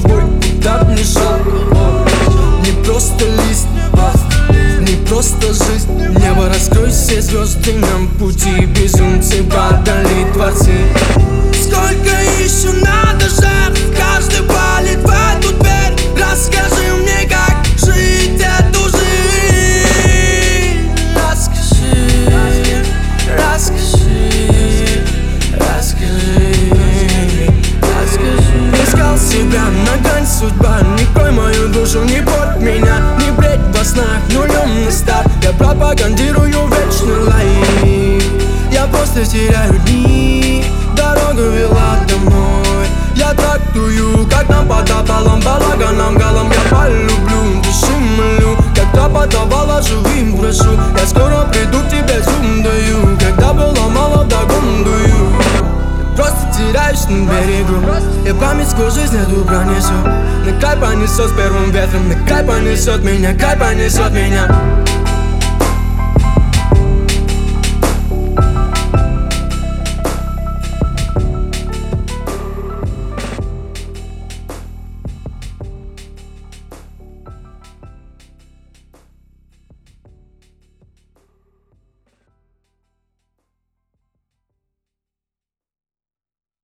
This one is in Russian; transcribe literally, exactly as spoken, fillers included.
тобой куда б ни шел. Не просто лист, не просто жизнь. Небо, раскрой все звезды нам пути. Безумцы, падали творцы. Сколько еще надо жертв, каждый палит в эту дверь. Расскажи мне, как жить эту жизнь. Расскажи, расскажи, расскажи, расскажи. Искал себя на грань судьба. Не крой мою душу, не порть меня. Не бредь во снах, нулем на старт. Я пропагандирую вечный лайф. Я просто теряю дни. Дорога вела домой. Я трактую, как нам подавалом, балаганом, галом. Я полюблю, души молю. Когда подавала, живым прошу. Я скоро приду к тебе, зум даю. Когда было мало, догон дую. Просто теряюсь на берегу. Я память сквозь жизнь эту пронесу. На край понесет с первым ветром. На край понесет меня, край понесет меня.